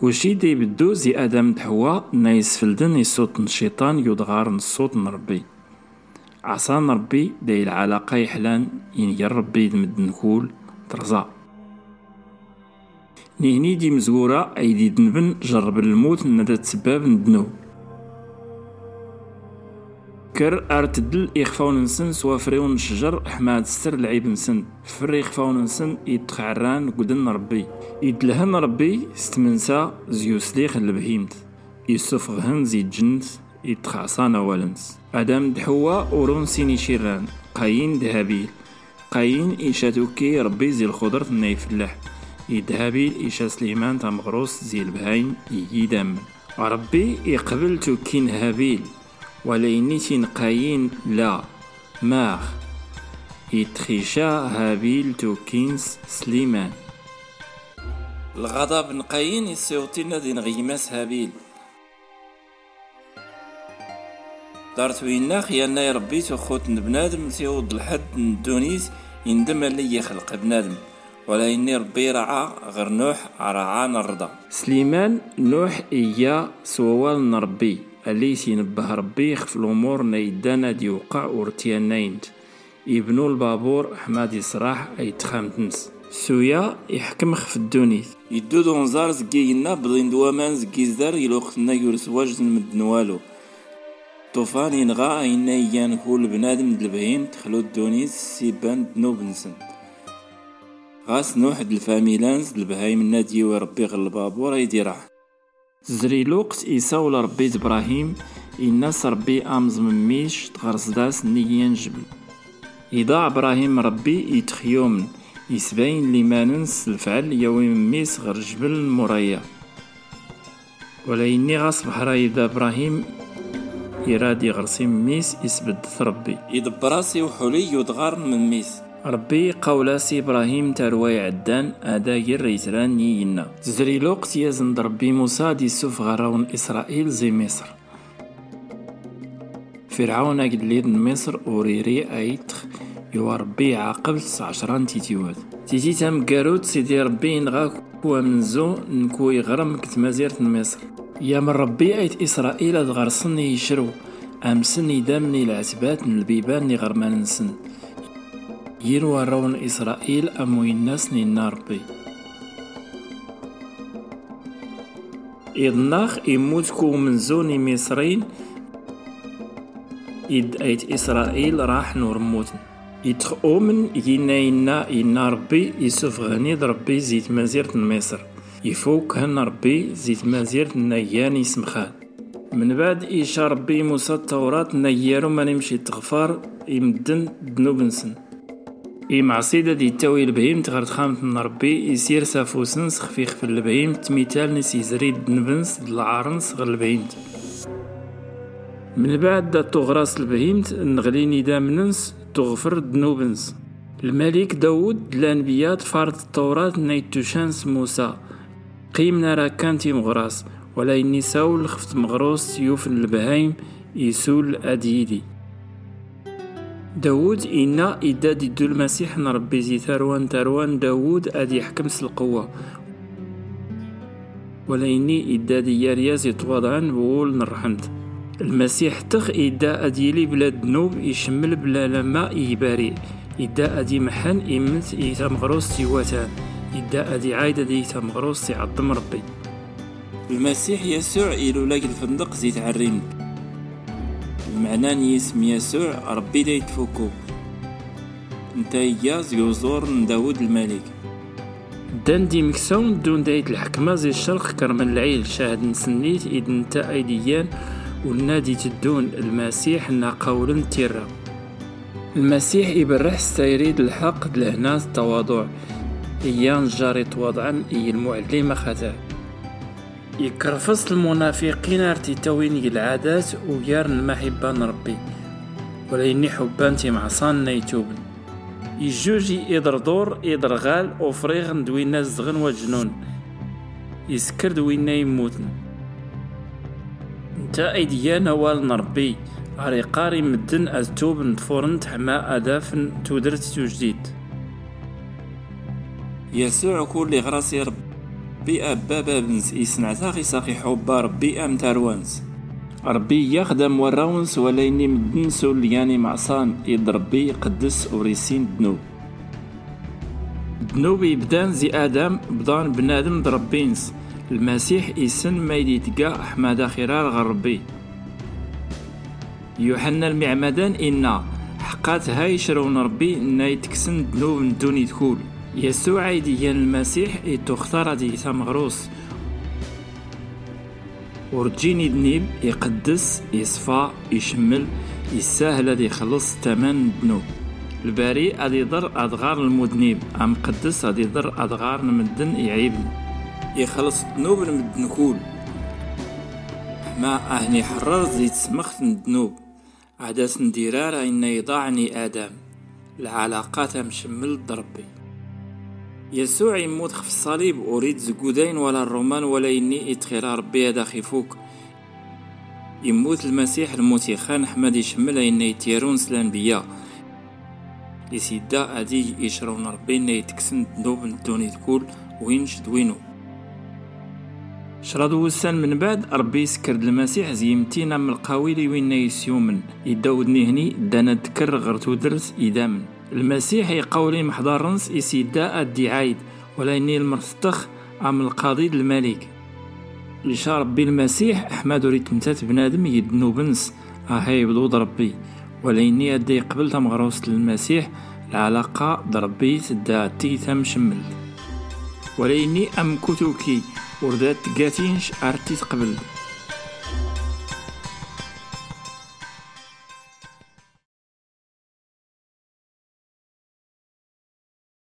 وشي دي بدو زي ادم حواء نايس فلدن يصوت الشيطان يدغار الصوت ربي عصان ربي داي العلاقة يحلان ين ربي دمد نكول ترزا نهني دي مزورة ايدي دنبن جرب الموت ندت سباب ندنو كر ارتدل يخفاون نسن سوافريون الشجر حماد السر العيب نسن فري يخفاون نسن يتخعران قدن ربي يدلهن ربي استمنسا زيوسليخ البهيمت يسفغهن زي الجنت يتخعصان والنس ادم دحوا اورون سيني شيران قاين دهابيل قاين ايشاتوكي ربي زي الخضر ناي فلاح يدهابيل ايشا سليمان تمغروس زي البهايم يدم ربي يقبل توكين هابيل وليني قاين لا ماخ يتخيشا هابيل توكينس سليمان الغضب نقاين يسيوطينا دين غيماس هابيل دارت وينا خيالنا يا ربي تخوت بنادم تيوض الحد ندونيس يندم اللي يخلق بنادم ولا إني ربي رعى غير نوح رعانا الرضا سليمان نوح إيا سوال نربي اللي سينبه ربي في الأمور نيدانا ديوقع ورتيان ناينت يبنو البابور حماد يسراح أي تخامتنس سويا يحكم في الدونيس يدو دونزار زكينا بضين دوامان زكيزدار يلوقتنا يورس واجد مدنوالو طوفان ينغا أينا يانكول بنادم دلبهيم تخلو الدونيس سيبان دنوب نسن غاس نوح دالفاميلانز دالبهايم النادي وربي غل البابور يديرح زري الوقت يساول ربي إبراهيم الناس ربي أمز من ميش تغرس داس نيان جبل يضاع إبراهيم ربي يتخيومن يسباين لما ننس الفعل يوي من ميس غير جبل مورايا ولا إني غاس بحراي دا إبراهيم يراد يغرسي من ميس يسبد ربي يدبراسي وحولي يدغار من ميس ربي قولاسي إبراهيم تروي عدان أداير ريتران يينا تزري لوقت يزند ربي موسى دي سوف غراون إسرائيل زي مصر فرعون أجد مصر أوريري أيتخ يو ربي عاقب 19 تيتيوات تيتي تام قاروت سيدي ربي نغاك ومنزو نكوي غرم كتمازيرت مصر يا من ربي أيت إسرائيل أدغرسني يشرو أمسني دامني العتبات البيبان ني غرمان نسن يروى رون إسرائيل أموي الناس نينا ربي إذناخ يموت كو منزوني مصرين إد أيت إسرائيل راح نور موتن يتخؤمن ينا ربي يسوف غني ربي زيت مازيرت مصر يفوك هن ربي زيت مازيرت نيان يسمخان من بعد إيشا ربي موسى التوراة نيارو ما نمشي تغفار يمدن دنوب نسن معصيدة دي تاوي البهيم تغرد خامت من ربي يسير سافوسنس خفيخ في البهيم تميتال نس يزريد نبنس دلعارنس غير البهيم من بعد دا تغراس البهيم نغليني دامنس تغفر دنوبنس الملك داود الانبيات فارض التوراة نيتوشانس موسى قيمنا راه كانتي مغراس ولا إني ساول خفت مغروس سيوف البهايم يسول أديدي داود إنا إداد يدو المسيح نربي زي تروان داود أدي يحكمس القوة ولا إني إداد يارياز يتواضعن بقول نرحمت المسيح تخ إدا أديلي بلا دنوب يشمل بلا لما يباري إدا أدي محن إمت يتمغروس سيواتان إدا أدي عايدة دي يتمغروس يعظم ربي المسيح يسوع إلو لاك الفندق زيت عريم المعنى اسم يسوع ربي دا يتفوكو انت ياز يوزور داود الملك دان دي مكسون دون دايت الحكمة زي الشرق كرمن العيل شاهد نسنيت إذ انت أيديان والنادي تدون المسيح نا قول تيرا المسيح يبرح ستيريد الحق لهنا التواضع إيان جاري تواضعا إي المعلمة خطأ يكرفص المنافقين ارتيتوين العادات ويار المحبان ربي ولا إني حبانتي معصان نيتوبن يجوجي إدر دور إدر غال وفريغ ندوينا الزغن وجنون يسكر دوينا يموتن انتا ايديان والن ربي عريقاري مدن أزتوبن فورنت حما أدافن تودرت تجديد يسوع كل غراسي رب ربي أبابا بنس إسنعتا غيساقي حبا ربي أم تاروانس ربي يخدم وراونس وليني مدنس ولياني معصان يد ربي يقدس وريسين دنوب يبدان زي آدم بدان بنادم دربينس المسيح إسن ما يديتقا أحمد خرار غربي يوحنا المعمدان إنا حقات هاي شرون ربي إنا يتكسن دنوب ندوني تكول يسوع يديان المسيح يتختار دي ثمغروس ورجيني دنيب يقدس يصفى يشمل يسهل هذا يخلص تمن دنوب الباري هذا يضر أدغار المذنب أم قدس هذا يضر أدغار المدن يعيبن يخلص دنوب المدن كول ما أهني حرر زيت سمخت الدنوب عدس نديرار إن يضاعني آدم العلاقات مشمل ضربي يسوع يموت في الصليب أريد زقودين ولا الرومان ولا إني يتخير ربي هذا خيفوك يموت المسيح الموتي خان أحمد يشمل إني يتيرون الأنبياء يسيدا أدي يشرون ربي إني يتكسن دنوب ندوني تقول وينش دوينو شردو وسان من بعد ربي يسكر المسيح زيمتينا من القاويلي وين يسيومن يداودني هني دانا تكر غرتو درس يدامن المسيح يقولي محضرنس يسيدا أدي عايد ولا إني المرستخ عم القاضي الملك لشا ربي المسيح أحمد ريت متات بنادم يدنو بنس هاي بدود ربي ولا إني أدي قبل تمغروس للمسيح العلاقة ضربي تدا تيثم شمل ولا إني أم كتوكي وردات قاتينش أرتي تقبل